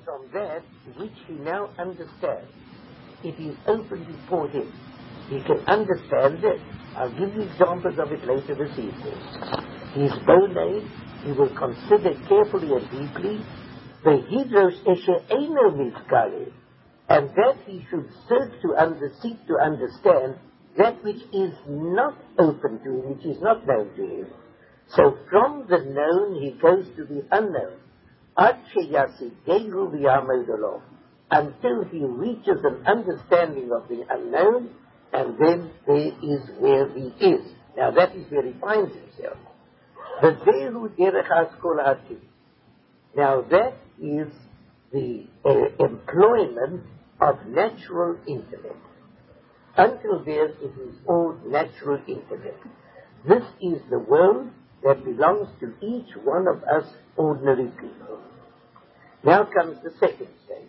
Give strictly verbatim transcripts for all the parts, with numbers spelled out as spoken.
from that which he now understands, it is open before him. He can understand it. I'll give you examples of it later this evening. His bonade, he will consider carefully and deeply the hidros eshe eino mizkale, and that he should search to under, seek to understand that which is not open to him, which is not known to him. So from the known he goes to the unknown, until he reaches an understanding of the unknown, and then there is where he is. Now that is where he finds himself. Now that is the uh, employment of natural intellect. Until there, it is all natural intellect. This is the world that belongs to each one of us ordinary people. Now comes the second stage.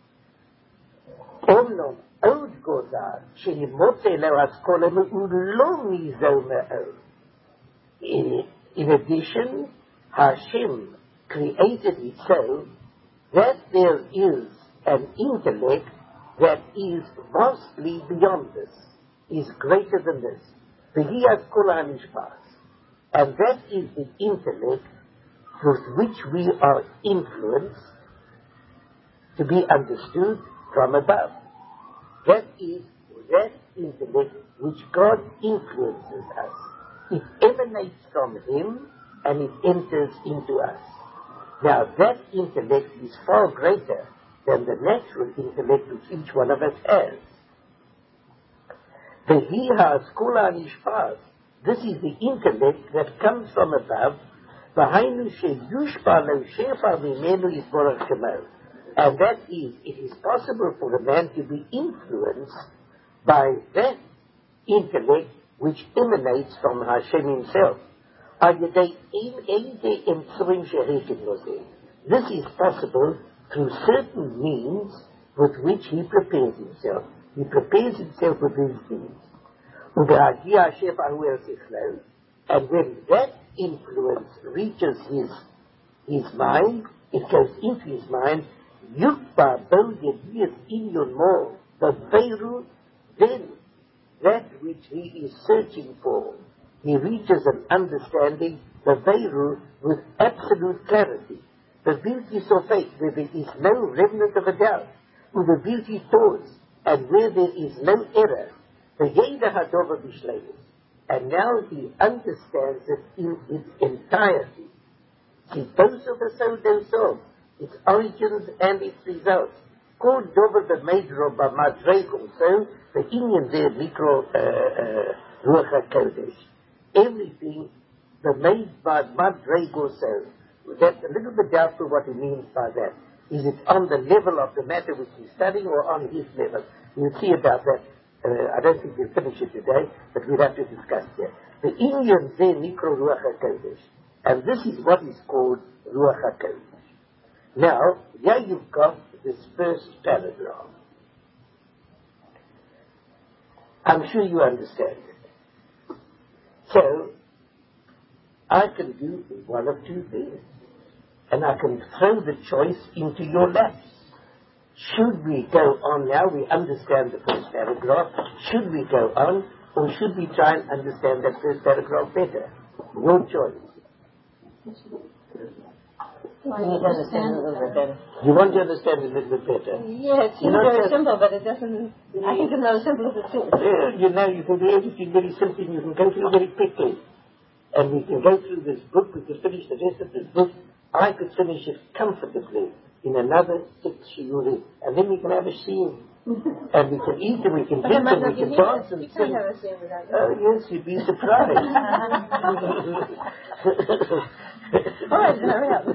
Omnom od godar sheimotze lo askole me'ulo mizo me'od. In addition, Hashem created it so that there is an intellect that is vastly beyond this, is greater than this. V'hi kol ha'nishpas. And that is the intellect with which we are influenced to be understood from above. That is that intellect which God influences us. It emanates from Him and it enters into us. Now that intellect is far greater than the natural intellect which each one of us has. The He has kula nishpas. This is the intellect that comes from above. And that is, it is possible for a man to be influenced by that intellect which emanates from Hashem Himself. This is possible through certain means with which he prepares himself. He prepares himself with these means. And when that influence reaches his his mind, it goes into his mind, then that which he is searching for, he reaches an understanding, the Veiru, with absolute clarity. The beauty of faith, where there is no remnant of a doubt, with the beauty towards, and where there is no error, the Yeda Hadova Bishleis, and now he understands it in its entirety. See, those of the so those of its origins and its results. Called Dover the Major of Madreg also, the Indian there, Mikro Ruach HaKodesh. Everything, the made by Madreg also. That's a little bit doubtful what he means by that. Is it on the level of the matter which he's studying or on his level? We'll see about that. Uh, I don't think we'll finish it today, but we'll have to discuss that. The Indians there, Mikro Ruach HaKodesh. And this is what is called Ruach HaKodesh. Now, here you've got this first paragraph. I'm sure you understand it. So, I can do one of two things. And I can throw the choice into your laps. Should we go on now? We understand the first paragraph. Should we go on? Or should we try and understand that first paragraph better? Your choice. I need to understand a little bit better. You want to understand a little bit better? Yeah, it seems very simple, but it doesn't... I think it's not as simple as it seems. Yeah, you know, you can do everything very simply, you can go through very quickly. And we can go through this book, we can finish the rest of this book. I could finish it comfortably in another six shiurim. And then we can have a shiur. And we can eat and we can drink and we can dance and sing. Oh, yes, you'd be surprised. All right, hurry up.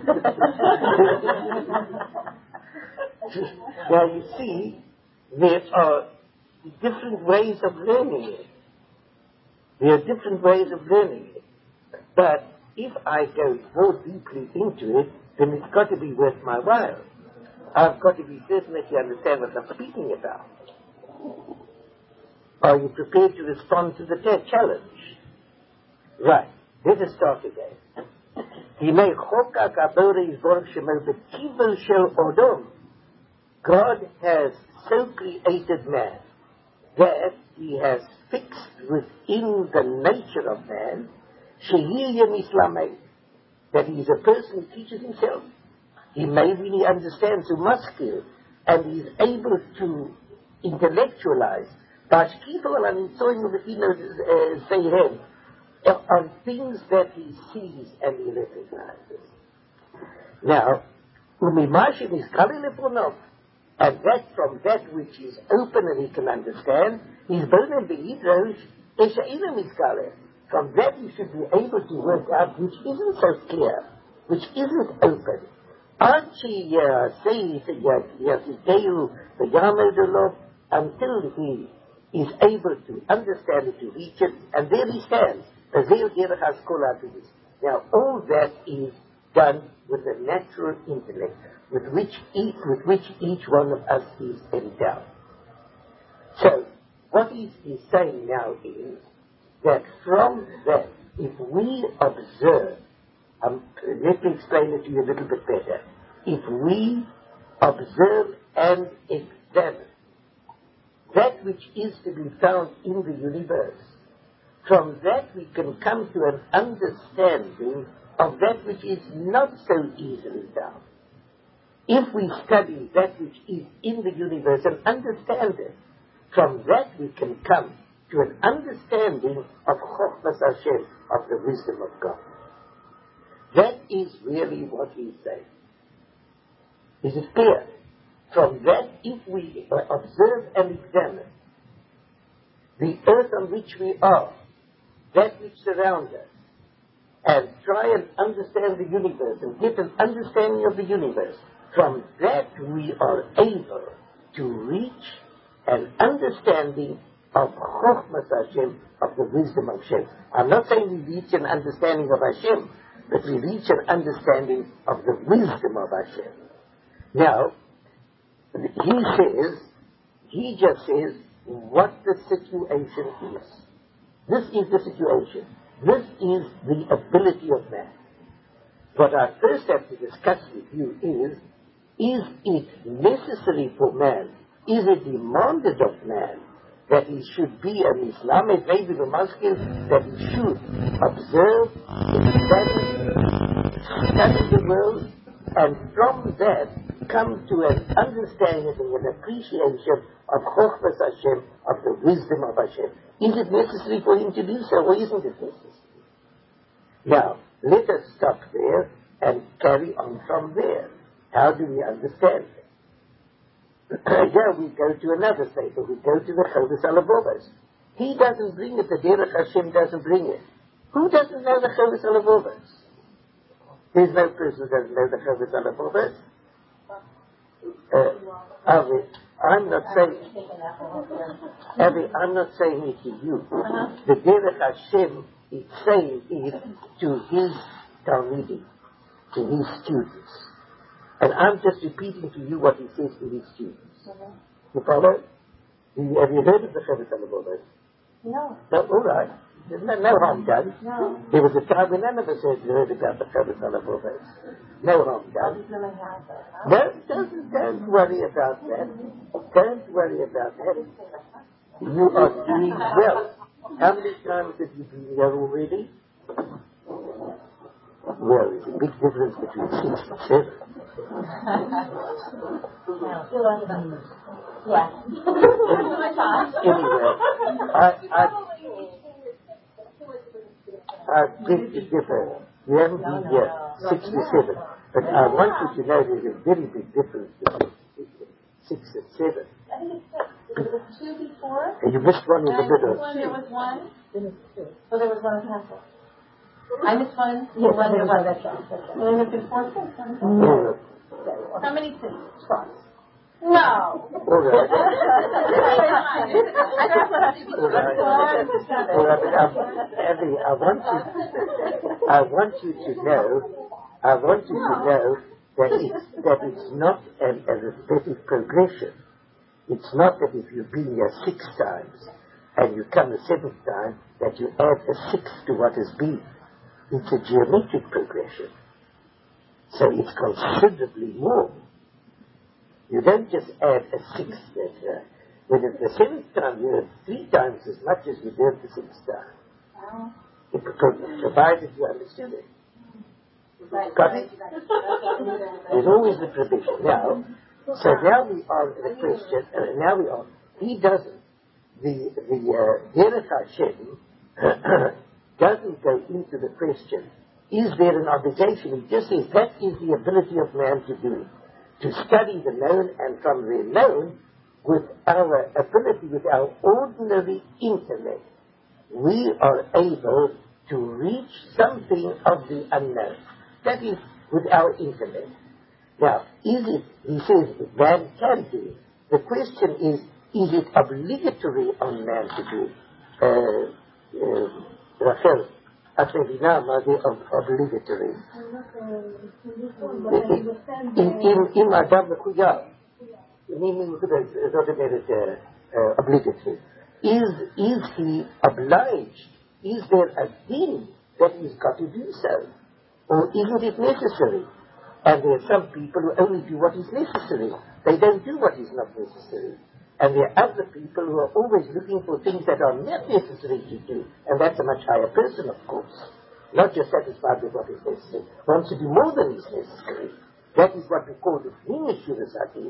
Now, you see, there are different ways of learning it. There are different ways of learning it. But if I go more deeply into it, then it's got to be worth my while. I've got to be certain that you understand what I'm speaking about. Are you prepared to respond to the t- challenge? Right. Let us start again. God has so created man that he has fixed within the nature of man, Shehiyah Islamay, that he is a person who teaches himself. He may really understand to muscle, and he is able to intellectualize on things that he sees and he recognizes. Now, Umimashim is Kalilepunov, and that from that which is open and he can understand, he's Bonan Beidrosh, Eshaina Miskale. From that he should be able to work out which isn't so clear, which isn't open. Archie says until he is able to understand it, to reach it, and there he stands. Now all that is done with a natural intellect, with which each, with which each one of us is endowed. So, what he is saying now is that from that, if we observe, um, let me explain it to you a little bit better. If we observe and examine that which is to be found in the universe, from that we can come to an understanding of that which is not so easily found. If we study that which is in the universe and understand it, from that we can come to an understanding of Chokhmas Hashem, of the wisdom of God. That is really what he's saying. Is it clear? From that, if we observe and examine the earth on which we are, that which surrounds us, and try and understand the universe and get an understanding of the universe, from that we are able to reach an understanding of Chokhmas Hashem, of the wisdom of Hashem. I'm not saying we reach an understanding of Hashem, but we reach an understanding of the wisdom of Hashem. Now, he says, he just says what the situation is. This is the situation. This is the ability of man. What I first have to discuss with you is, is it necessary for man, is it demanded of man, that he should be an Islamic, maybe the Muslim, that he should observe, examine, study the world, and from that come to an understanding and an appreciation of Chokhmas Hashem, of the wisdom of Hashem. Is it necessary for him to do so, or isn't it necessary? Now, let us stop there and carry on from there. How do we understand it? Here we go to another sefer. We go to the Chodesh Alavovos. He doesn't bring it. The Derech Hashem doesn't bring it. Who doesn't know the Chodesh Alavovos? There's no person who doesn't know the Chodesh Alavovos. Uh, Avi, I'm not saying. Avi, I'm not saying it to you. Uh-huh. The Derech Hashem is saying it to his Talmidim, to his students. And I'm just repeating to you what he says to his students. Mm-hmm. You follow? You, have you heard of the Chodesh Alavovos? No. No, all right. There's no, no harm done. No. There was a time when none of us had heard about the Chodesh Alavovos. No harm done. No, don't, don't worry about that. Don't worry about that. You are doing well. How many times have you been there already? Well, there's a big difference between six and seven. Yeah. Anyway, I, I, I think it's different. You haven't been here six to seven, but I want you to know there's a very big difference between six and seven. I think it's six. There was two before. And you missed one in the middle. There was one. Oh, there was one in Castle. I missed one. Yes, one there was. And then there's been four six. Yeah. How many six? Twelve. No. All right. All right. Abby, I want you. I want you to know. I want you to know that it's that it's not an arithmetic progression. It's not that if you've been here six times and you come the seventh time that you add a six to what has been. It's a geometric progression. So it's considerably more. You don't just add a sixth letter. When it's the seventh time, you have three times as much as you did the sixth time. Wow. Because provided you understood it. Got it? There's always the provision. Now, so now we are in the question, uh, now we are, he doesn't, the, the, uh, Derech Hashem doesn't go into the question, is there an obligation? He just says that is the ability of man to do it. To study the known, and from the known, with our ability, with our ordinary intellect, we are able to reach something of the unknown. That is with our intellect. Now, is it, he says, man can do it. The question is, is it obligatory on man to do it? Uh, uh, Rachel, Atlevinama, the obligatory. In, in, in Adam Mekuyah, meaning it's not about uh, obligatory. Is, is he obliged? Is there a din that he's got to do so? Or isn't it necessary? And there are some people who only do what is necessary. They don't do what is not necessary. And there are other people who are always looking for things that are not necessary to do. And that's a much higher person, of course. Not just satisfied with what is necessary. Wants to do more than is necessary. That is what we call the V'nishirasati.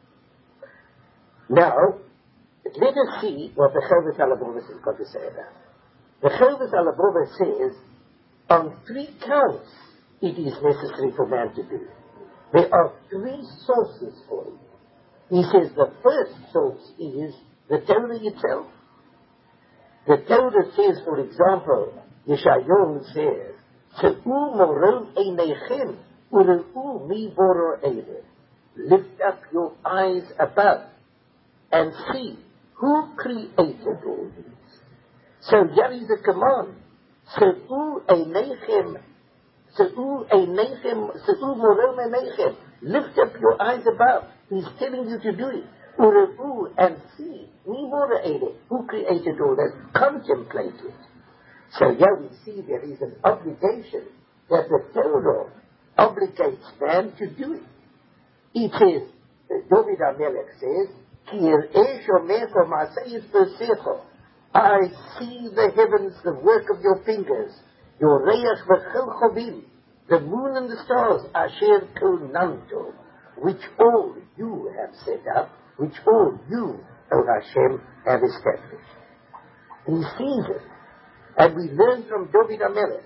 Now, let us see what the Chovos HaLevavos has got to say about it. The Chovos HaLevavos says, on three counts, it is necessary for man to do. There are three sources for it. He says the first source is the Torah itself. The Torah says, for example, Yeshayahu says, Se'u moron einechem ure'u mi boro eile. Lift up your eyes above and see who created all these. So here is a command. Se'u einechem Se'u einechem Se'u moron einechem. Lift up your eyes above. He's telling you to do it. Ure'u, and see. Mi boro eile. Who created all that? Contemplate it. So here we see there is an obligation that the Torah obligates man to do it. It says, David HaMelech says, Ki er'eh shomecha ma'aseh b'secha. I see the heavens, the work of your fingers, your reach v'chol chovim, the moon and the stars, asher konanto, which all you have set up, which all you, O Hashem, have established. He sees it. And we learn from David HaMelech.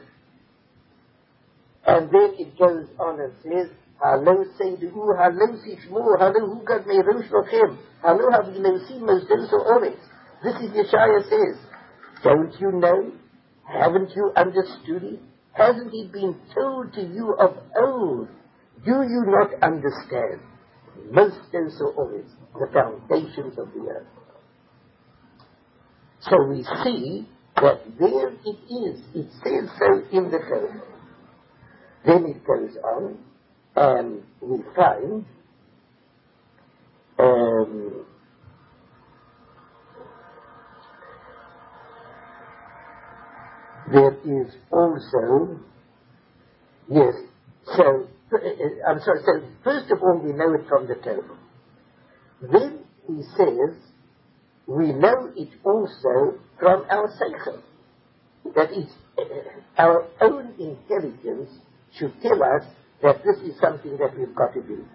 And then it goes on and says, Halo Seidu, Halo Sishmu, Halo Hugad Merush Lochem, Halo Havinosi Mosdoso Oretz. This is Yeshaya says. Don't you know? Haven't you understood it? Hasn't it been told to you of old? Do you not understand? Mosdoso Oretz, the foundations of the earth. So we see that there it is. It says so in the Torah. Then it goes on, and we find um, there is also, yes, so, uh, I'm sorry, so first of all we know it from the Torah. Then he says, we know it also from our seichel. That is, uh, our own intelligence should tell us that this is something that we've got to do.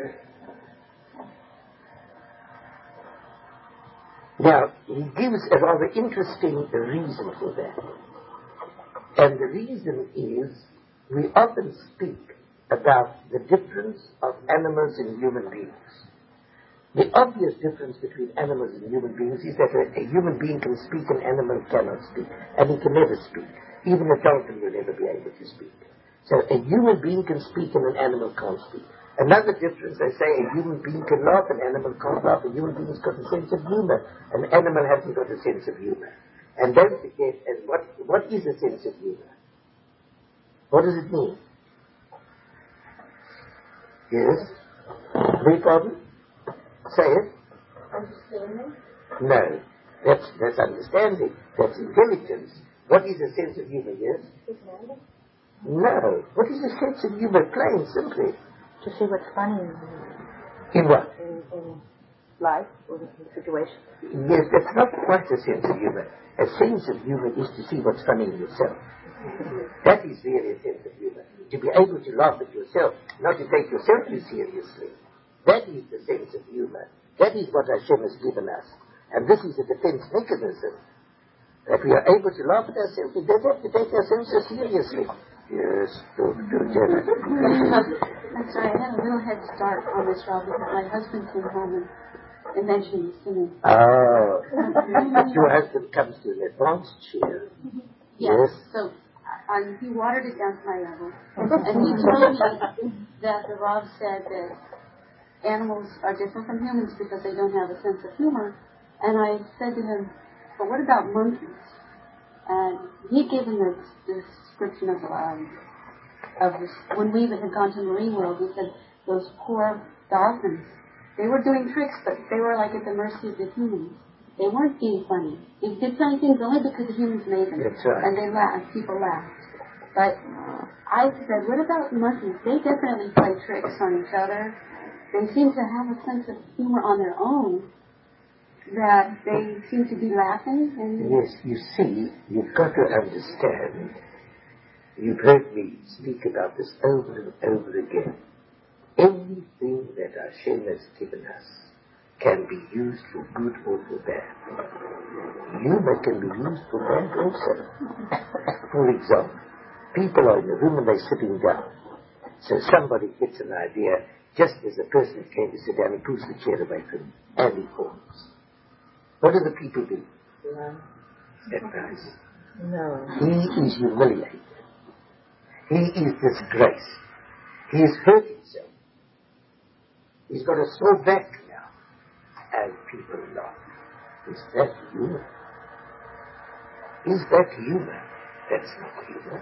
Now, he gives a rather interesting reason for that. And the reason is, we often speak about the difference of animals and human beings. The obvious difference between animals and human beings is that a, a human being can speak, an animal cannot speak, and he can never speak. Even a dolphin will never be able to speak. So a human being can speak and an animal can't speak. Another difference, they say a human being can laugh, an animal can't laugh. A human being's got a sense of humor, an animal hasn't got a sense of humor. And don't forget, and what, what is a sense of humor? What does it mean? Yes? Beg pardon? Say it. Understanding? No. That's, that's understanding. That's intelligence. What is a sense of humor, yes? Understanding? No. What is a sense of humor? Plain, simply. To see what's funny. In what? In life or the situation. Yes, that's not quite a sense of humor. A sense of humor is to see what's funny in yourself. That is really a sense of humor. To be able to laugh at yourself, not to take yourself too seriously. That is the sense of humor. That is what Hashem has given us. And this is a defense mechanism. That we are able to laugh at ourselves. We don't have to take ourselves so seriously. Yes, Doctor Jenna. I'm sorry, I had a little head start on this, Rob, because my husband came home and, and mentioned this to me. Oh. Your husband comes to an advanced chair. Yes. Yes. So um, he watered it down to my level. And he told me that the Rob said that animals are different from humans because they don't have a sense of humor. And I said to him, but what about monkeys? And he gave him the, the description of, um, of this, when we had gone to Marine World, he said those poor dolphins, they were doing tricks, but they were like at the mercy of the humans. They weren't being funny. They did funny things only because the humans made them. That's right. And they laughed, people laughed. But I said, what about monkeys? They definitely play tricks on each other. They seem to have a sense of humor on their own, that they seem to be laughing. And yes, you see, you've got to understand, you've heard me speak about this over and over again. Anything that Hashem has given us can be used for good or for bad. Humor can be used for bad also. For example, people are in a room and they're sitting down. So somebody gets an idea, just as the person is going to sit down, he pulls the chair away from him, and he falls. What do the people do? No. Advise. No. He is humiliated. He is disgraced. He has hurt himself. He's got a sore back now. And people laugh. Is that humor? Is that humor? That's not humor.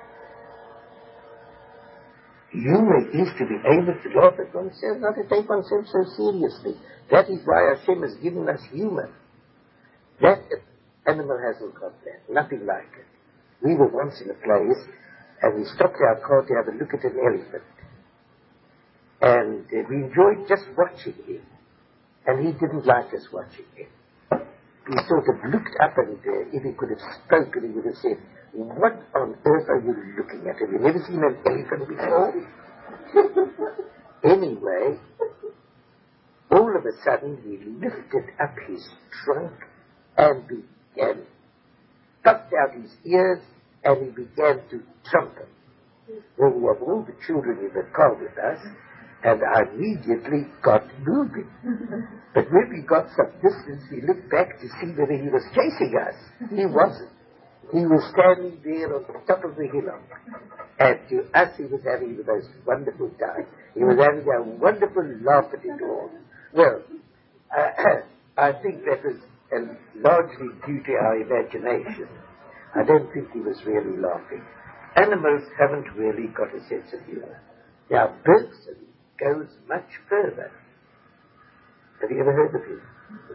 Humor is to be able to laugh at oneself, not to take oneself so seriously. That is why Hashem has given us humor. That animal hasn't got that. Nothing like it. We were once in a place and we stopped our car to have a look at an elephant. And uh, we enjoyed just watching him. And he didn't like us watching him. He sort of looked up and uh, if he could have spoken, he would have said, what on earth are you looking at? Have you never seen an elephant before? Anyway, all of a sudden he lifted up his trunk and began, puffed out his ears, and he began to trumpet. Well, we had all the children in the car with us, and I immediately got moving. But when we got some distance, we looked back to see whether he was chasing us. He wasn't. He was standing there on the top of the hillock. And to us, he was having the most wonderful time. He was having a wonderful laugh at it all. Well, uh, I think that was uh, largely due to our imagination. I don't think he was really laughing. Animals haven't really got a sense of humor. Now, Bergson goes much further. Have you ever heard of him?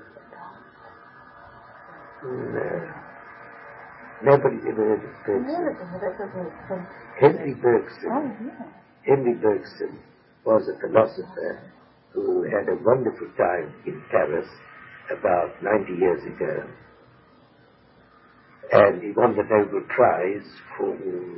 No. Nobody's ever heard of Bergson. Henry Bergson. Oh, yeah. Henry Bergson was a philosopher who had a wonderful time in Paris about ninety years ago. And he won the Nobel Prize for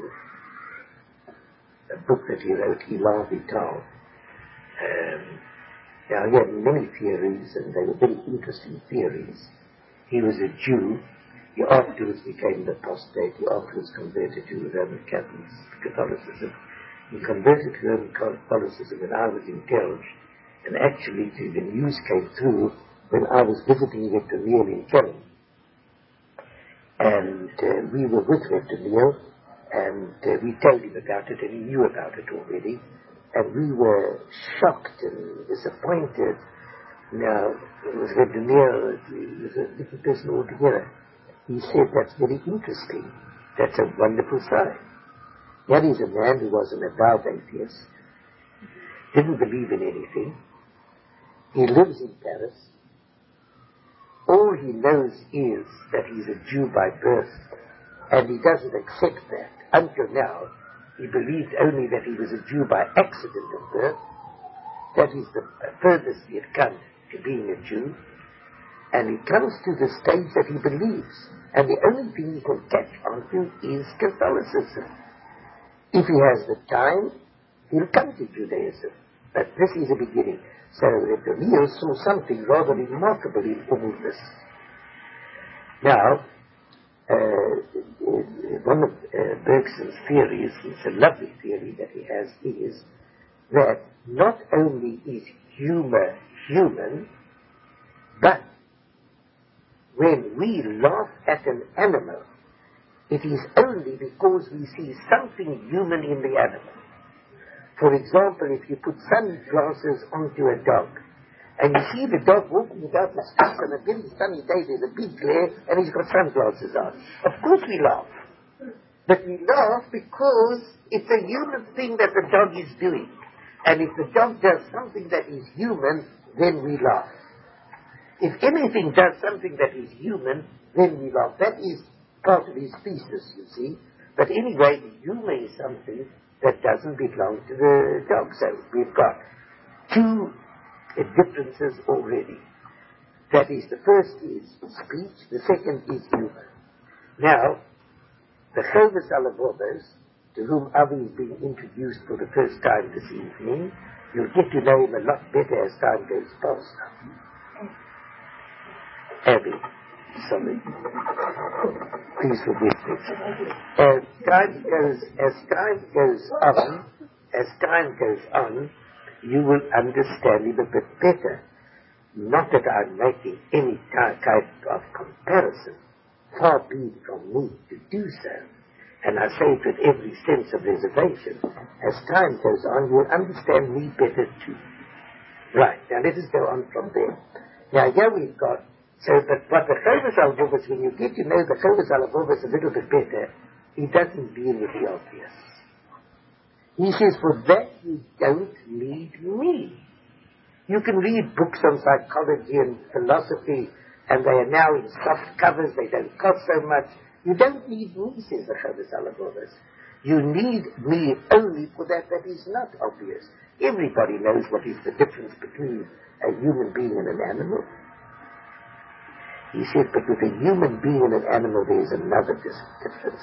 a book that he wrote, Elan Vital. Um, now, he had many theories, and they were very interesting theories. He was a Jew. He afterwards became an apostate. He afterwards converted to Roman Catholicism. He converted to Roman Catholicism when I was in Kelch, and actually the news came through when I was visiting Rector Neil in Kelch. And uh, we were with Rector Neil, and uh, we told him about it, and he knew about it already. And we were shocked and disappointed. Now, it was Rector Neil, he was a different person altogether. He said, that's very interesting. That's a wonderful sign. That is a man who was an avowed atheist, didn't believe in anything. He lives in Paris. All he knows is that he's a Jew by birth, and he doesn't accept that. Until now, he believed only that he was a Jew by accident of birth. That is the furthest he had come to being a Jew, and he comes to the stage that he believes, and the only thing he can catch on to is Catholicism. If he has the time, he'll come to Judaism. But this is a beginning. So that Leo saw something rather remarkable in all this. Now, uh, one of uh, Bergson's theories, it's a lovely theory that he has, is that not only is humor human, but when we laugh at an animal, it is only because we see something human in the animal. For example, if you put sunglasses onto a dog, and you see the dog walking about the street on a very sunny day, there's a big glare, and he's got sunglasses on. Of course we laugh. But we laugh because it's a human thing that the dog is doing. And if the dog does something that is human, then we laugh. If anything does something that is human, then we laugh. That is part of his thesis, you see. But anyway, the humor is something that doesn't belong to the dog. So we've got two uh, differences already. That is, the first is speech, the second is humor. Now, the Chovos HaLevavos, to whom Avi is being introduced for the first time this evening, you'll get to know him a lot better as time goes past. Abby, sorry. Please forgive me. As time goes, as time goes on, as time goes on, you will understand him a bit better. Not that I'm making any kind of comparison. Far be it from me to do so. And I say it with every sense of reservation. As time goes on, you'll understand me better too. Right, now let us go on from there. Now here we've got, so that what the Chovos HaLevavos, when you get to know the Chovos HaLevavos a little bit better, he doesn't deal with the obvious. He says, for that you don't need me. You can read books on psychology and philosophy, and they are now in soft covers, they don't cost so much. You don't need me, says the Chovos HaLevavos. You need me only for that that is not obvious. Everybody knows what is the difference between a human being and an animal. He said, but with a human being and an animal there is another dis- difference.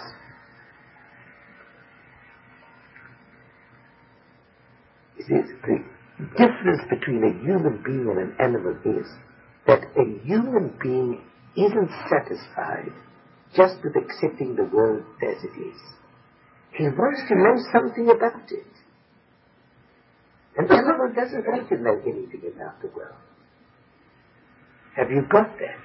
He says, the difference between a human being and an animal is that a human being isn't satisfied just with accepting the world as it is. He wants to know something about it. An animal doesn't want to know anything about the world. Have you got that?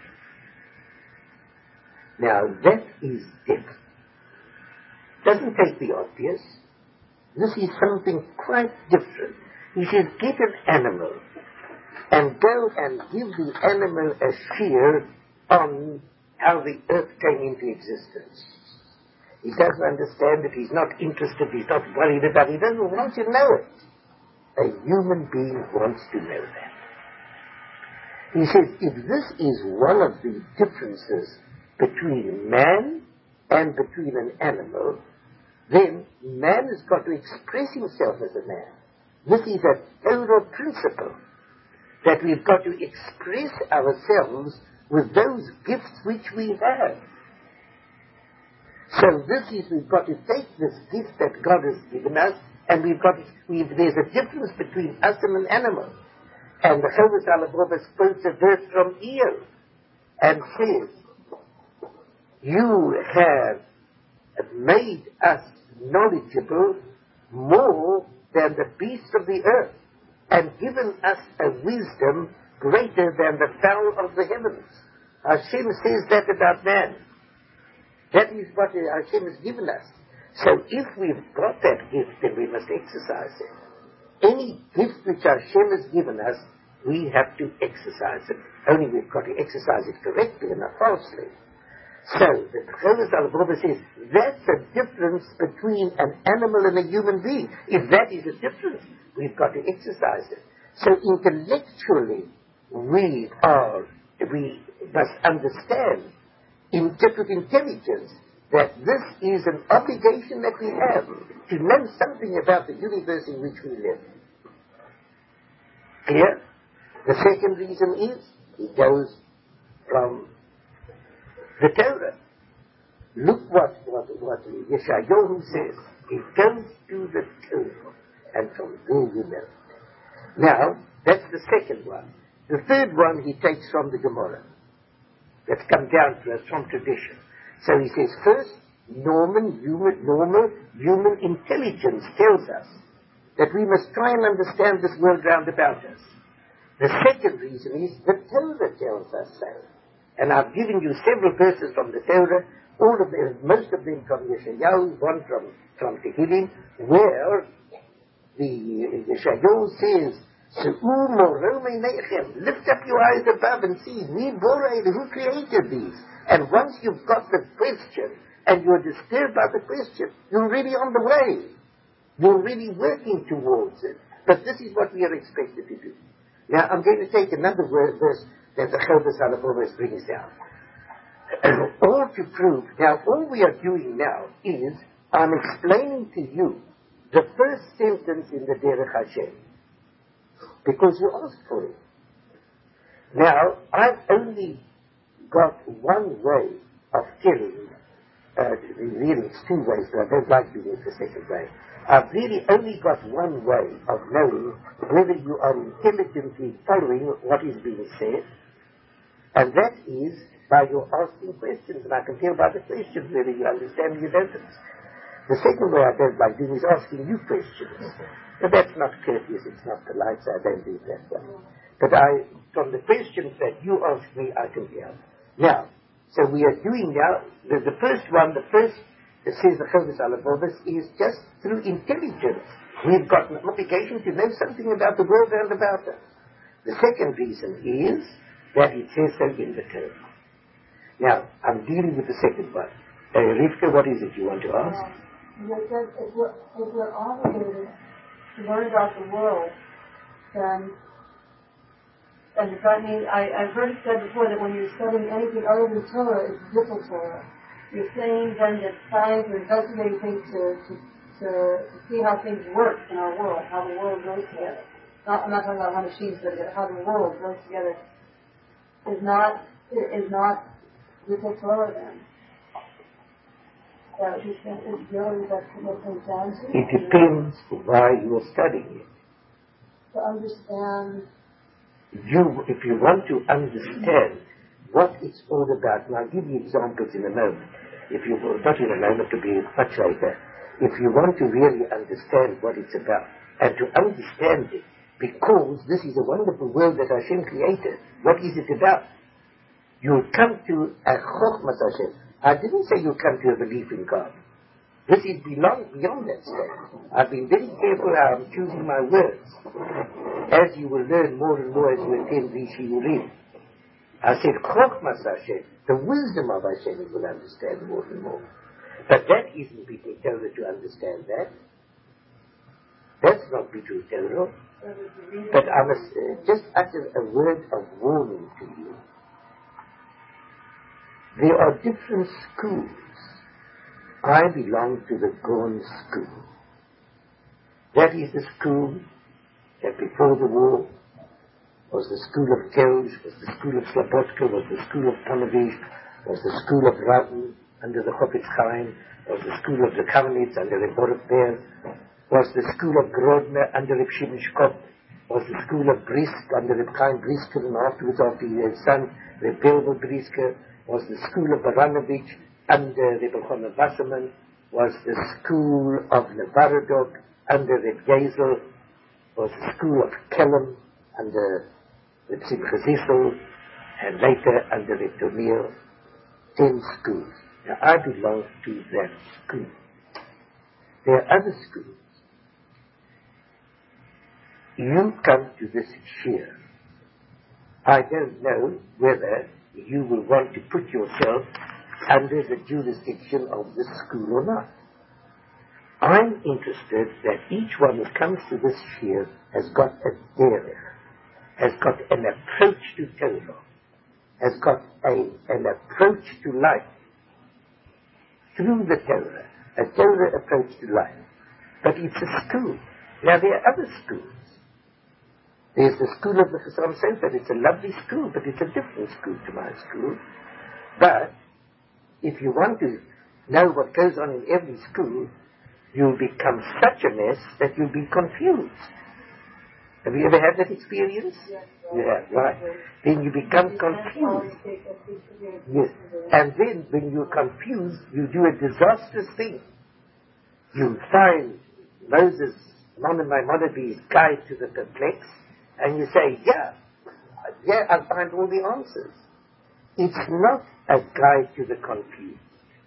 Now that is different. Doesn't take the obvious. This is something quite different. He says, get an animal and go and give the animal a shear on how the earth came into existence. He doesn't understand it, he's not interested, he's not worried about it, he doesn't want to know it. A human being wants to know that. He says, if this is one of the differences between man and between an animal, then man has got to express himself as a man. This is a Torah principle, that we've got to express ourselves with those gifts which we have. So this is, we've got to take this gift that God has given us, and we've got, we've, there's a difference between us and an animal. And the Chovos HaLevavos quotes a verse from Iyov, and says, you have made us knowledgeable more than the beasts of the earth, and given us a wisdom greater than the fowl of the heavens. Hashem says that about man. That is what Hashem has given us. So if we've got that gift, then we must exercise it. Any gift which Hashem has given us, we have to exercise it. Only we've got to exercise it correctly and not falsely. So, the Chovos HaLevavos says, that's a difference between an animal and a human being. If that is a difference, we've got to exercise it. So intellectually, we are, we must understand in with intelligence that this is an obligation that we have to know something about the universe in which we live. Clear? The second reason is, it goes from the Torah. Look what, what, what Yeshayahu says. It goes to the Torah, and from there you know. Now, that's the second one. The third one he takes from the Gemara. That's come down to us from tradition. So he says, first, normal human, normal human intelligence tells us that we must try and understand this world round about us. The second reason is the Torah tells us so. And I've given you several verses from the Torah, all of them, most of them from Yeshayahu, one from, from Tehillim, where the Yeshayahu says, lift up your eyes above and see, who created these? And once you've got the question, and you're disturbed by the question, you're really on the way. You're really working towards it. But this is what we are expected to do. Now, I'm going to take another word, verse that the Chovos HaLevavos brings down. All to prove, now all we are doing now is, I'm explaining to you the first sentence in the Derech Hashem. Because you asked for it. Now, I've only got one way of telling, uh, really it's two ways, but I don't like doing it the second way. I've really only got one way of knowing whether you are intelligently following what is being said, and that is by your asking questions, and I can tell by the questions whether you understand or you don't understand. The second way I don't like doing is asking you questions. But that's not courteous, it's not polite, so I don't do it that way. But I, from the questions that you ask me, I can tell. Now, so we are doing now, the, the first one, the first, it says the Chovos HaLevavos, is just through intelligence. We've got an obligation to know something about the world and about us. The second reason is that it says so in the Torah. Now, I'm dealing with the second one. Uh, Rivka, what is it you want to ask? Because if we're, if we're obligated to learn about the world, then, and if I mean, I, I've heard it said before that when you're studying anything other than Torah, it's different Torah. You're saying then that science or investigating things to, to, to, to see how things work in our world, how the world goes together. Not, I'm not talking about how machines go together, how the world goes together is not, is not little Torah then. Uh, it depends why you are studying it. To understand. You, if you want to understand what it's all about, and I'll give you examples in a moment. If you, not in a moment, to be much later. If you want to really understand what it's about, and to understand it, because this is a wonderful world that Hashem created. What is it about? You'll come to a Chochmas Hashem. I didn't say you come to a belief in God. This is beyond, beyond that stage. I've been very careful how I'm choosing my words. As you will learn more and more as you attend these shiurim. I said, Chochmas Hashem, the wisdom of Hashem, you will understand more and more. But that isn't B'tnei Torah to understand that. That's not B'tnei Torah. But I must uh, just utter a word of warning to you. There are different schools. I belong to the Gaon school. That is the school that before the war was the school of Kelj, was the school of Slobodka, was the school of Panovich, was the school of Radin under the Chofetz Chaim, was the school of the Kamenitz under the Baruch Ber, was the school of Grodner under Reb Shimon Shkop, was the school of Brisk under Reb Chaim Brisker, and afterwards after his son, Reb Belvel Brisker, was the school of Baranovich under Reb Elchanan Wasserman, was the school of Nevarodok under Reb Geisel, was the school of Kelm under Reb Simcha Zissel, and later under Reb Tomir. Ten schools. Now I belong to that school. There are other schools. You come to this shir. I don't know whether you will want to put yourself under the jurisdiction of this school or not. I'm interested that each one that comes to this shir has got a derech, has got an approach to Torah, has got a, an approach to life through the Torah, a Torah approach to life. But it's a school. Now there are other schools. There's the school of the Chassam Sofer. It's a lovely school, but it's a different school to my school. But if you want to know what goes on in every school, you'll become such a mess that you'll be confused. Have you ever had that experience? Yes. Yeah, right. Then you become confused. Yes. And then when you're confused, you do a disastrous thing. You find Moses, Maimonides' guide to the perplexed, and you say, yeah, yeah, I'll find all the answers. It's not a guide to the confused.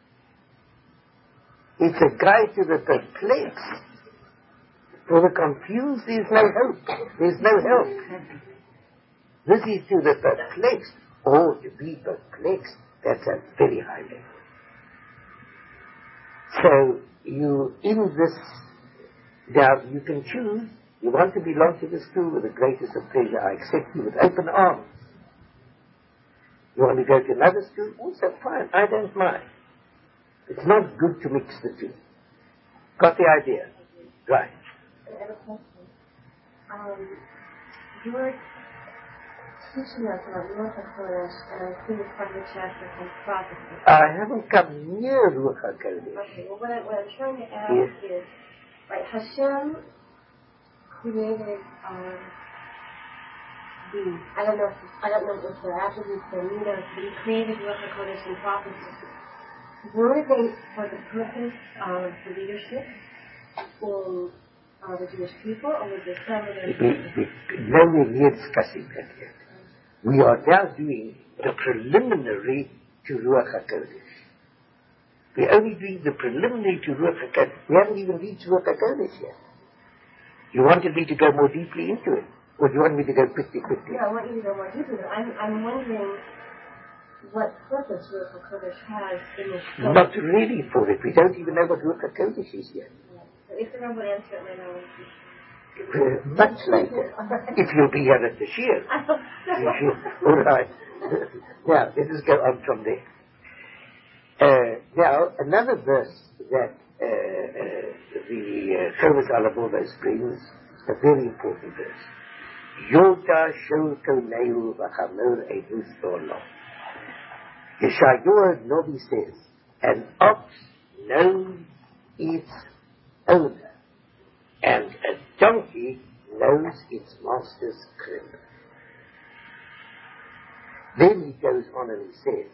It's a guide to the perplexed. For the confused, there's no hope. There's no help. This is to the perplexed. Or to be perplexed, that's a very high level. So, you, in this, now you can choose. You want to belong to the school with the greatest of pleasure. I accept you with open arms. You want to go to another school? Also fine. I don't mind. It's not good to mix the two. Got the idea? Right. I have a question. Um, you were teaching us about Ruach HaKodesh, and I see it's part of the chapter called prophecy. I haven't come near Ruach HaKodesh. Okay, well, what, I, what I'm trying to ask Yes. is, like, Hashem created um, the, I don't know if, I don't know if the attributes are neither, but he created Ruach HaKodesh and prophecy. Were they for the purpose of the leadership in uh, the Jewish people, or was there some of them? We, we, nowhere near discussing that yet. We are now doing the preliminary to Ruach HaKodesh. We're only doing the preliminary to Ruach HaKodesh. We haven't even reached Ruach HaKodesh yet. You wanted me to go more deeply into it? Or do you want me to go quickly, quickly? Yeah, I want you to go more deeply. I'm, I'm wondering what purpose Ruach HaKodesh has in this book. Not really for it. We don't even know what Ruach HaKodesh is yet. Yeah. So if someone would answer it right now, Uh, much later, if you'll be here at the Shir. All right. Now, let us go on from there. Uh, now, another verse that uh, uh, the Chovas Alabodas brings, a very important verse. Yoda shel koneu v'chamer edus d'olam. Yeshayahu Novi says, an ox knows its owner, and a donkey knows its master's crib. Then he goes on and he says,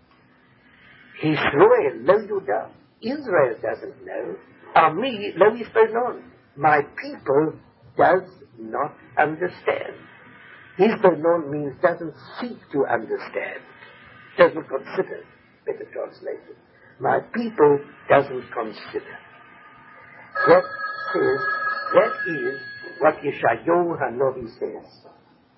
Yisrael lo yudah. Israel doesn't know. Ami lo yisbonon. My people does not understand. Yisbonon means doesn't seek to understand. Doesn't consider. Better translated. My people doesn't consider. That says, that is what Yeshayahu HaNovi says.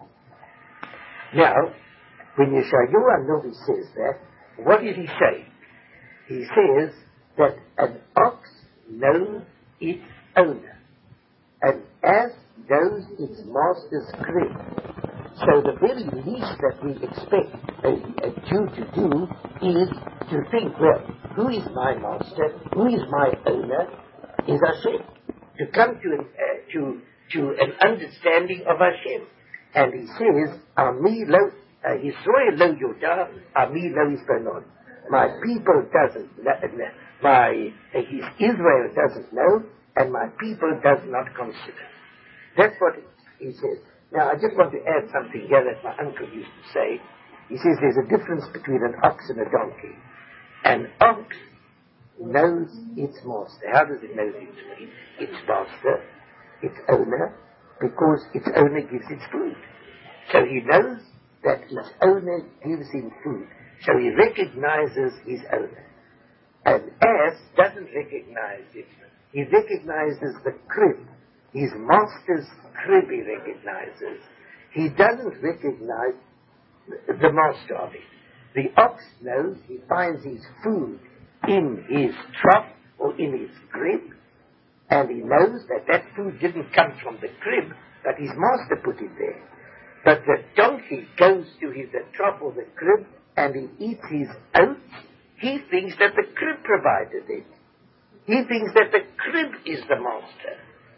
Now, when Yeshayahu HaNovi says that, what did he say? He says that an ox knows its owner, and ass knows its master's crib. So the very least that we expect a, a Jew to do is to think, well, who is my master? Who is my owner? Is Hashem. To come to an, uh, to to an understanding of Hashem. And he says, Ami lo Yisrael lo yudah, Ami lo yisbonon. My people doesn't know, my uh, his Israel doesn't know, and my people does not consider. That's what he says. Now, I just want to add something here that my uncle used to say. He says there's a difference between an ox and a donkey. An ox knows its master. How does it know its, its master, its owner? Because its owner gives it food. So he knows that its owner gives him food. So he recognizes his owner. An ass doesn't recognize it. He recognizes the crib. His master's crib he recognizes. He doesn't recognize the master of it. The ox knows he finds his food in his trough or in his crib, and he knows that that food didn't come from the crib, but his master put it there. But the donkey goes to his the trough or the crib, and he eats his oats. He thinks that the crib provided it. He thinks that the crib is the master.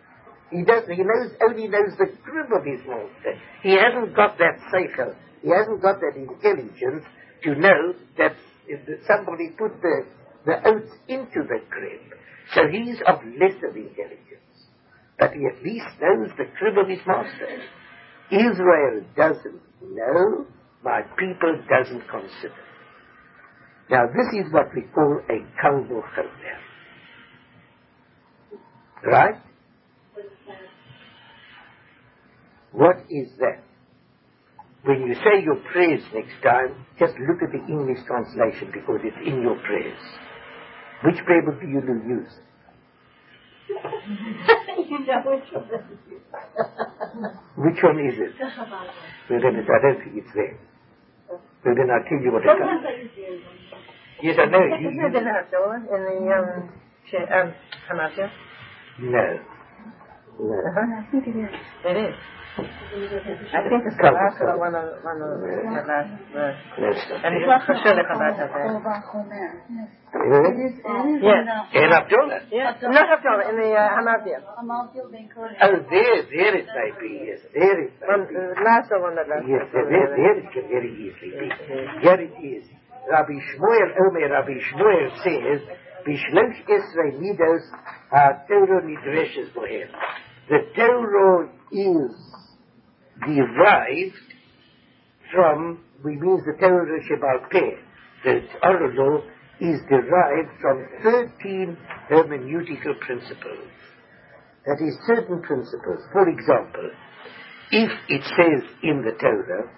He doesn't. He knows only knows the crib of his master. He hasn't got that seichel. He hasn't got that intelligence to know that somebody put the the oats into the crib. So he's of lesser intelligence, but he at least knows the crib of his master. Israel doesn't know. My people doesn't consider. Now this is what we call a kal v'chomer. Right? What is that? When you say your prayers next time, just look at the English translation because it's in your prayers. Which prayer book do you use? You know which one. Which one is it? Well, then I don't think it's there. Well, then I'll tell you what it is. Yes, I know. Isn't it in Havdalah, in the um, sh- um, Hamashiach? No. No. Uh-huh. I think it is. It is. I think it's the last one of one of the last verse. And it's not for sure the Chabad has that. It is, it is Yeah. In Havdalah? Yeah. Not Havdalah, in the uh, Hamashiach. Hamashiach ben Korah. Oh, there, there it may be, yes. There it may One, be. the last one that last. Yes, there, there, there it can very easily be. Here it is. Rabbi Shmuel, Omer, Rabbi Shmuel says, Bishlosh Esrei Midos HaTorah Nidreshes Bohem. The Torah is derived from, we means the Torah Shebal Peh. The oral law is derived from thirteen hermeneutical principles. That is, certain principles. For example, if it says in the Torah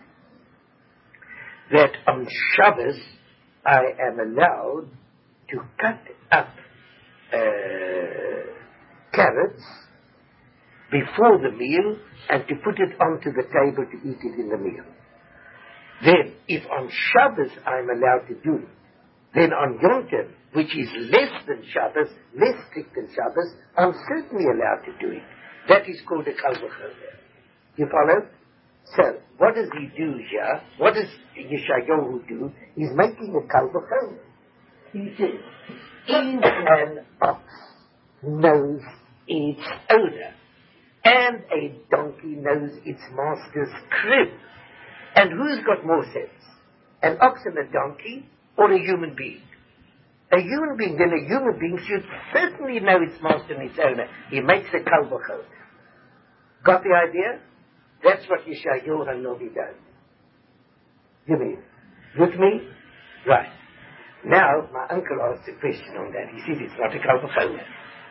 that on Shabbos I am allowed to cut up uh, carrots before the meal and to put it onto the table to eat it in the meal. Then, if on Shabbos I'm allowed to do it, then on Yom Tov, which is less than Shabbos, less strict than Shabbos, I'm certainly allowed to do it. That is called a kal v'chomer. You follow? So, what does he do here? What does Yeshayahu do? He's making a kal v'chomer. He says, if an ox knows its owner, and a donkey knows its master's crib, and who's got more sense? An ox and a donkey, or a human being? A human being, then a human being should certainly know its master and its owner. He makes a kal v'chomer. Got the idea? That's what Yeshayahu HaNavi does. You mean? With me? Right. Now, my uncle asked a question on that. He said it's not a kal v'chomer.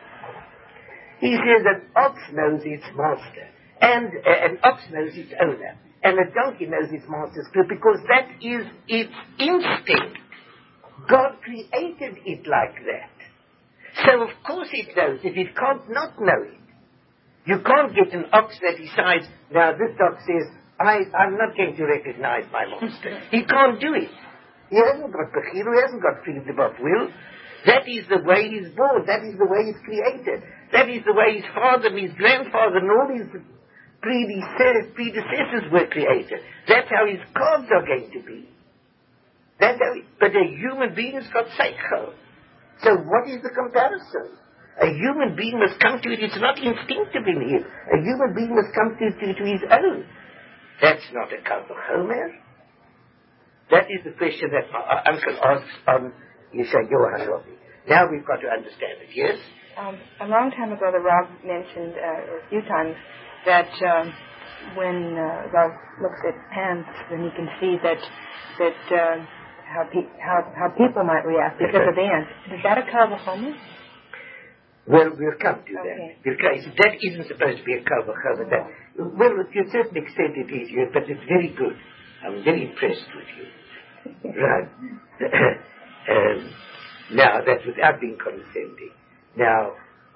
He says an ox knows its master, and uh, an ox knows its owner, and a donkey knows its master's crib, because that is its instinct. God created it like that. So of course it knows it. It can't not know it. You can't get an ox that decides, now this ox says, I, I'm not going to recognize my master. He can't do it. He hasn't got bechira, he hasn't got freedom of will. That is the way he's born. That is the way he's created. That is the way his father and his grandfather and all his predecessors, predecessors were created. That's how his cards are going to be. That's how he, but a human being has got seichel. So what is the comparison? A human being must come to it. It's not instinctive in him. A human being must come to, to, to his own. That's not a kal v'chomer. That is the question that my uh, uncle asks on Yeshayahu HaNavi. Now we've got to understand it, yes? Um, a long time ago, the Rav mentioned uh, a few times that um, when uh, Rav looks at ants, then he can see that that uh, how, pe- how how people might react because of the ants. Is that a kal v'chomer? Well, we'll come to Okay. that. We'll come, that isn't supposed to be a kal v'chomer. That, well, to a certain extent it is, yes, but it's very good. I'm very impressed with you. Right. um, now, that's without being condescending. Now,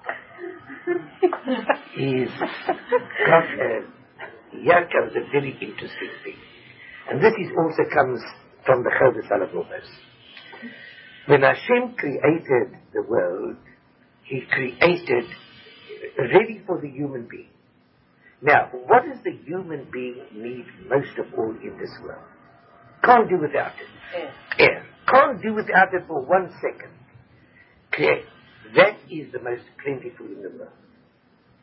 he's got a, here comes a very interesting thing. And this is also comes from the Chodesh Alavobos. When Hashem created the world, He created ready for the human being. Now, what does the human being need most of all in this world? Can't do without it. Air. Air. Can't do without it for one second. Clear. That is the most plentiful in the world.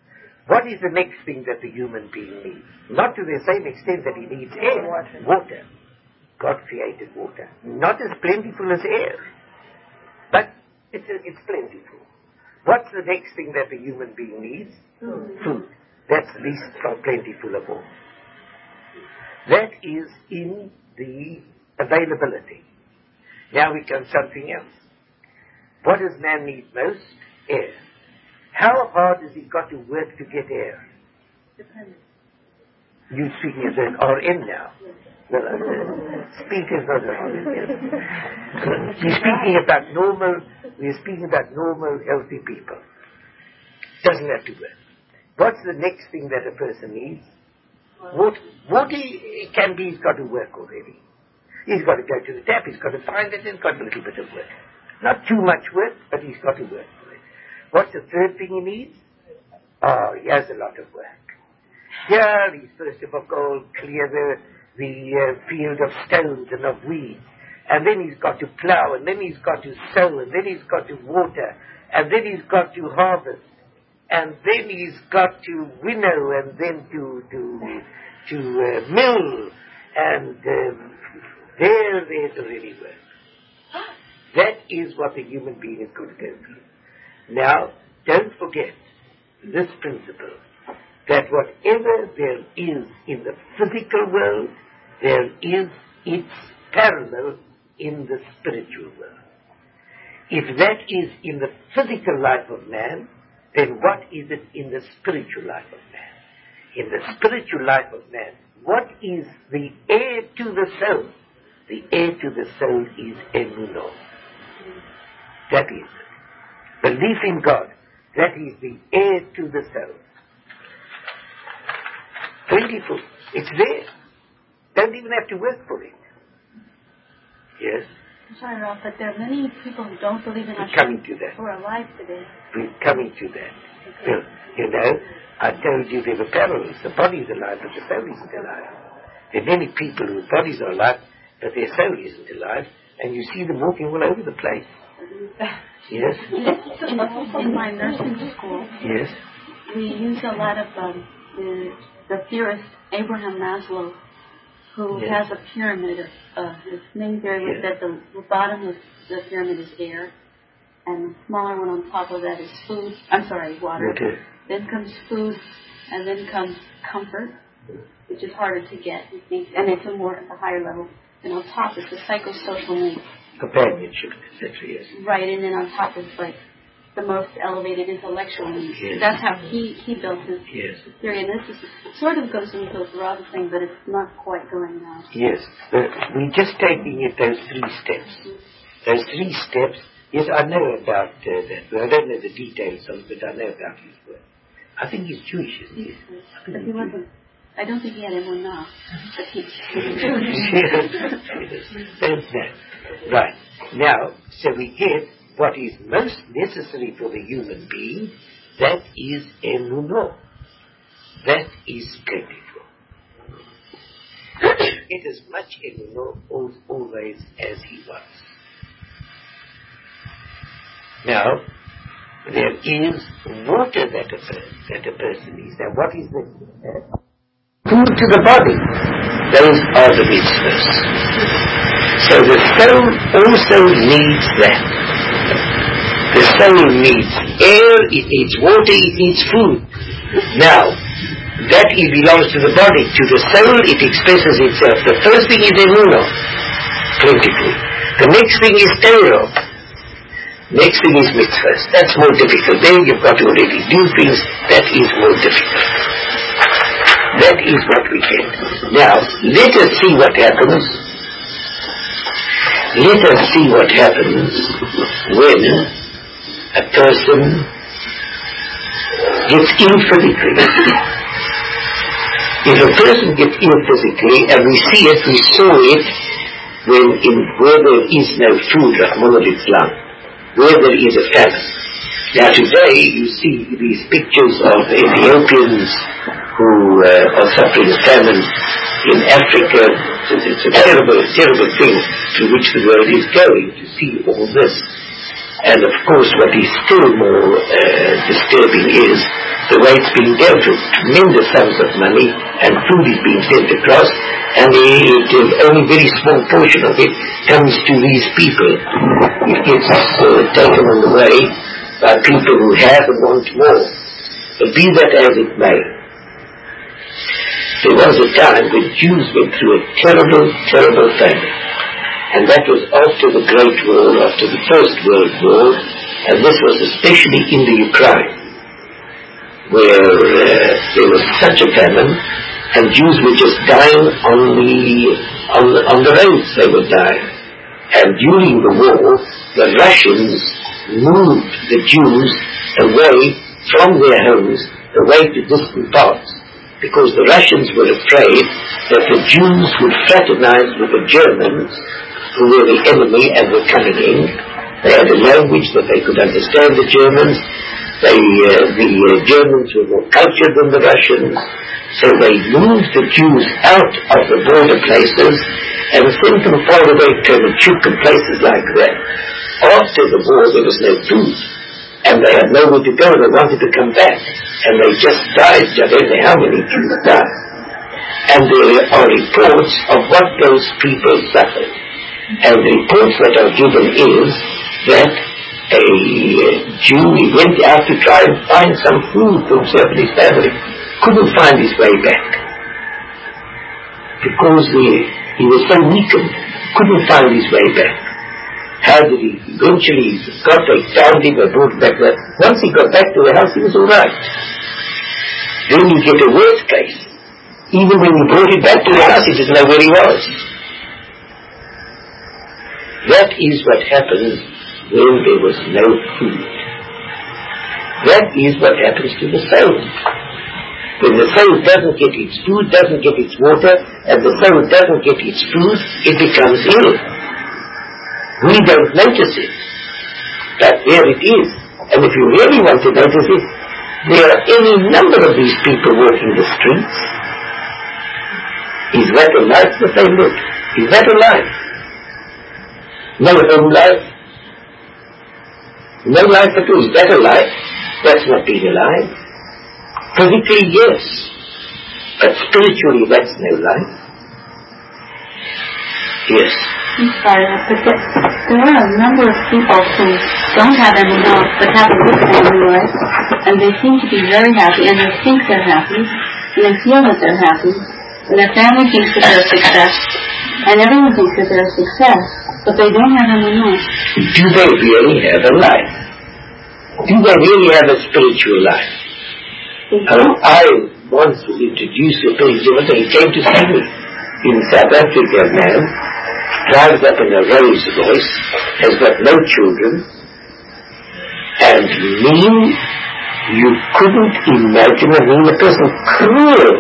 What is the next thing that the human being needs? Not to the same extent that he needs air. Water. Water. God created water. Not as plentiful as air. But it's, it's plentiful. What's the next thing that the human being needs? Food. Food. That's least plentiful of all. That is in the availability. Now we come to something else. What does man need most? Air. How hard has he got to work to get air? Dependent. You're speaking as an R N now. Well, uh, speak as not an R N. Yes. We're speaking about normal, we're speaking about normal, healthy people. Doesn't have to work. What's the next thing that a person needs? Water. Water can be, he's got to work already. He's got to go to the tap, he's got to find it, he's got a little bit of work. Not too much work, but he's got to work for it. What's the third thing he needs? Oh, he has a lot of work. Here, he's first of all go clear the, the uh, field of stones and of weeds. And then he's got to plow, and then he's got to sow, and then he's got to water, and then he's got to harvest. And then he's got to winnow, and then to to to uh, mill, and um, there there's already work. That is what the human being is going to go through. Now, don't forget this principle, that whatever there is in the physical world, there is its parallel in the spiritual world. If that is in the physical life of man, then what is it in the spiritual life of man? In the spiritual life of man, what is the heir to the soul? The heir to the soul is emunah. That is it. Belief in God. That is the heir to the soul. Plentiful. It's there. Don't even have to work for it. Yes? I'm sorry, Rob, but there are many people who don't believe in We're coming to that. who are alive today. We're coming to that. You, you know, I told you there were parallels. The body's alive, but the soul isn't alive. There are many people whose bodies are alive, but their soul isn't alive, and you see them walking all over the place. Yes? In my nursing school, Yes? we use a lot of um, the, the theorist Abraham Maslow, who Yes. has a pyramid. Of, uh, his main theory was Yes. that the, the bottom of the pyramid is air, and the smaller one on top of that is food. I'm sorry, water. Okay. Then comes food, and then comes comfort, which is harder to get, you think, and it's a more at the higher level. And on top is the psychosocial needs. Companionship, et cetera, yes. Right, and then on top is like the most elevated intellectual needs. Yes. That's how he, he built his Yes. theory, and this is sort of goes into what Rob was saying, but it's not quite going now. Yes. But we're just taking it those three steps. Those three steps, yes, I know about uh, that. Well, I don't know the details of it, but I know about his work. I think he's Jewish, isn't he? But he wasn't. I don't think he had anyone now. But he, Don't know. Right. Now, so we get what is most necessary for the human being, that is emunah. That is plentiful. Get as much emunah always as he wants. Now, there is water that a, that a person needs. Now, what is the uh, food to the body? Those are the mitzvahs. So the soul also needs that. The soul needs air, it needs water, it needs food. Now, that it belongs to the body. To the soul, it expresses itself. The first thing is emunah, plentiful. The next thing is Torah. Next thing is mitzvahs. That's more difficult. Then you've got to already do things. That is more difficult. That is what we get. Now, let us see what happens. Let us see what happens when a person gets ill physically. If a person gets ill physically, and we see it, we saw it when in where there is no food, Rahman al-Islam, where there is a famine. Now today you see these pictures of Ethiopians who uh, are suffering famine in Africa. It's, it's a terrible, terrible thing to which the world is going, to see all this. And of course what is still more uh, disturbing is the way it's being dealt with. Tremendous sums of money and food is being sent across, and it is only a very small portion of it comes to these people. It gets uh, taken on the way by people who have and want more. But be that as it may, there was a time when Jews went through a terrible, terrible famine. And that was after the Great War, after the First World War, and this was especially in the Ukraine, where uh, there was such a famine, and Jews were just dying on the on the, on the roads. They were dying, and during the war, the Russians moved the Jews away from their homes, away to distant parts, because the Russians were afraid that the Jews would fraternize with the Germans, who were the enemy and were coming in. They had a language that they could understand the Germans. They, uh, the uh, Germans were more cultured than the Russians, so they moved the Jews out of the border places and sent them far away to Kremenchuk and places like that. After the war, there was no food, and they had nowhere to go. They wanted to come back, and they just died. I don't know how many Jews died. And there are reports of what those people suffered. And the reports that are given is that a Jew, he went out to try and find some food for himself and his family, couldn't find his way back because he, he was so weakened, couldn't find his way back. How did he? Eventually he got, they found him and brought him back there. Once he got back to the house, he was all right. Then you get a worse case. Even when you brought him back to the house, he didn't know where he was. That is what happens when there was no food. That is what happens to the soul. When the soul doesn't get its food, doesn't get its water, and the soul doesn't get its food, it becomes ill. We don't notice it, but there it is. And if you really want to notice it, there are any number of these people walking the streets. Is that a life that they live? Is that a life? No home life? No life at all. Is that a life? That's not being alive. Physically, yes. But spiritually, that's no life. Yes. I'm sorry, but there, there are a number of people who don't have any health but have a good family life, and they seem to be very happy, and they think they're happy, and they feel that they're happy, and their family thinks that they're a success, and everyone thinks that they're a success, but they don't have any life. Do they really have a life? Do they really have a spiritual life? Um, I once was introduced to a person, he came to see me in South Africa, a man, drives up in a Rolls Royce, has got no children, and mean, you couldn't imagine a mean a person, cruel,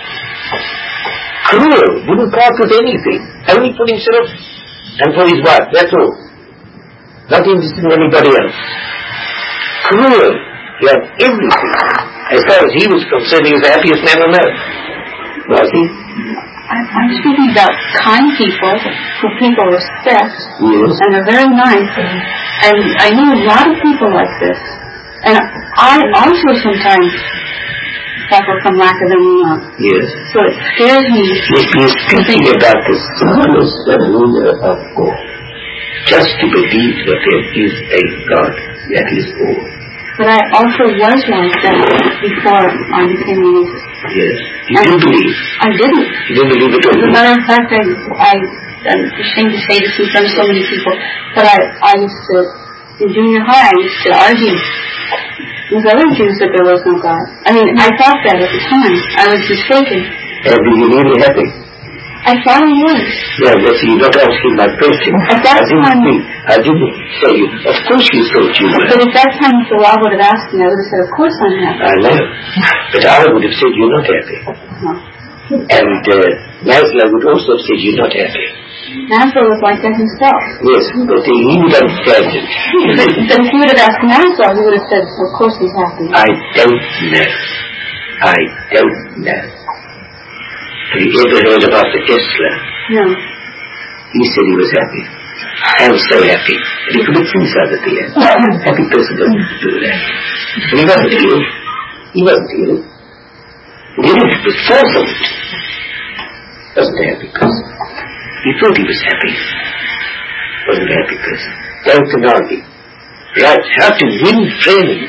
cruel, wouldn't part with anything, only for himself and for his wife, that's all. Not interested in anybody else. Cruel, he had everything. As far as he was concerned, he was the happiest man on earth. Was he? I'm speaking about kind people who people respect, yes, and are very nice, and I know a lot of people like this, and I also sometimes suffer from lack of any love. Yes. So it scares me. Yes, he is speaking about the simplest and ruler of God. Just to believe that there is a God, that is all. But I also was like that before I became religious. Yes. You didn't believe? I didn't. You didn't believe at all? As a matter of fact, I, I, I'm ashamed to say this in front of so many people, but I, I used to, in junior high, I used to argue with other Jews that there was no God. I mean, I thought that at the time. I was mistaken. And were you really happy? I thought I was. Yeah, but you're not asking my question. At that I didn't time, think, I didn't say you. Of course you thought you were. But at that time, if the law would have asked me, I would have said, of course I'm happy. I know. But I would have said you're not happy. No. And uh, Maslow would also have said you're not happy. Maslow was like that himself. Yes, but he would understand it. but, but if you would have asked Maslow, he would have said, of course he's happy. I don't know. I don't know. Have you ever heard about the Tesla? No. He said he was happy. I am so happy. And he commits suicide at the end. Happy person doesn't do that. And he wasn't ill. He wasn't ill. He did it with forethought. Wasn't a happy person. He thought he was happy. Wasn't a happy person. Dalton Arby. Right, how to win friends.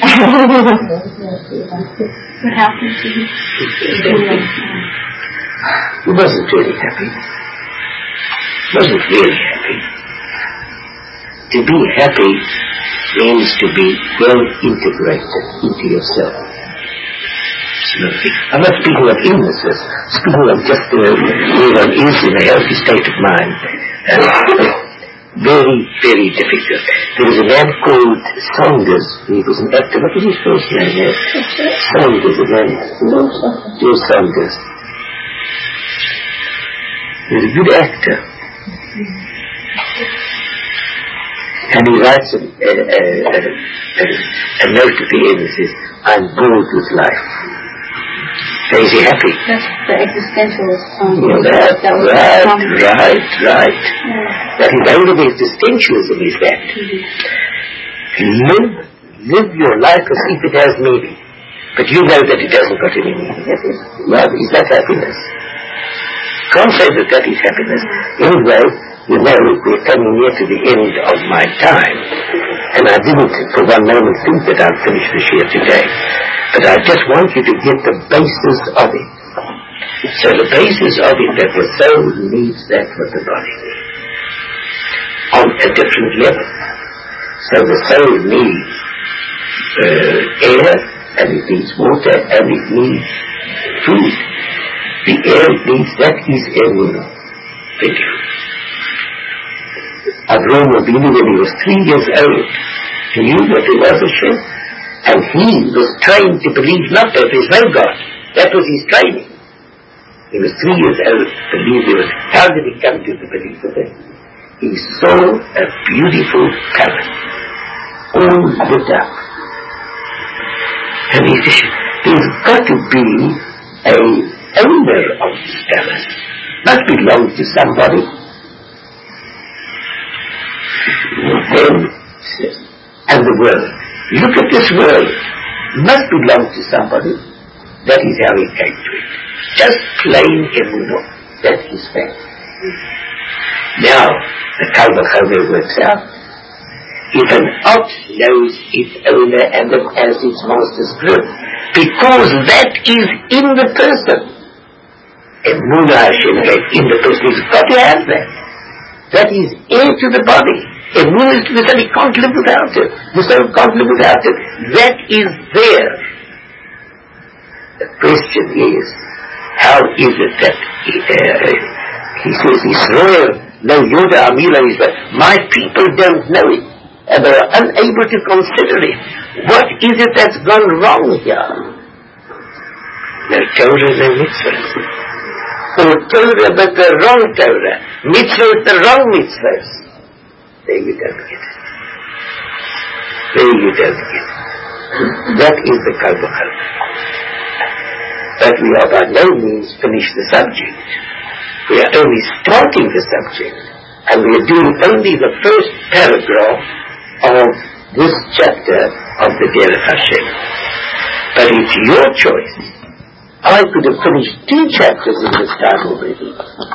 What happened to you? He wasn't really happy. Wasn't really happy. To be happy means to be well integrated into yourself. I'm not speaking of illnesses, speaking of just uh, where one is in a healthy state of mind. Uh, very, very difficult. There was a man called Saunders. He was an actor. What was his first name? Saunders again. Joe Saunders. He was a good actor. And he writes a, a, a, a, a note at the end that says, I'm bored with life. So is he happy? That's the existentialist song. Yeah, that, that was right, right, right, right. Yeah. That is only the existentialism is that. Mm-hmm. Live, live your life as if it has meaning. But you know that it hasn't got any meaning. That is, well, is that happiness? Can't say that that is happiness. Anyway, you know, we're coming near to the end of my time. And I didn't for one moment think that I'd finish this year today. But I just want you to get the basis of it. So the basis of it, that the soul needs that what the body needs. On a different level. So the soul needs uh, air, and it needs water, and it needs food. The air it needs, that is Emuna. Thank you. Avraham Avinu, when he was three years old, he knew that there was a ship. And he was trained to believe not that there is no God. That was his training. He was three years old, believed there was. How did he come to the belief of it? He saw a beautiful palace, all lit up. And he said, there's got to be a owner of this palace. Must belong to somebody. Then, and the world. Look at this world. Must belong to somebody. That is how he came to it. Just plain Emunah. That is fact. Now, the Kal Vachomer works out. If an ox knows its owner and it has its master's grip, because that is in the person. Emunah Hashem gave in the person. He's got to have that. That is air to the body. Emunah is to the soul. He can't live without it. The soul can't live without it. That is there. The question is, how is it that he, uh, he says, Israel, no Yoda Amila is that my people don't know it, and they are unable to consider it. What is it that's gone wrong here? No Torah, no mitzvahs. Or Torah, but the wrong Torah. Mitzvahs, the wrong mitzvahs. There you don't get it. There you don't get it. That is the Kal Vachomer. But we are by no means finished the subject. We are only starting the subject. And we are doing only the first paragraph of this chapter of the Derech Hashem. But it's your choice. I could have finished two chapters in this time already.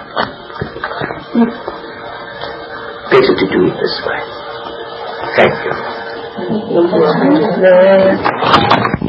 Better to do it this way. Thank you.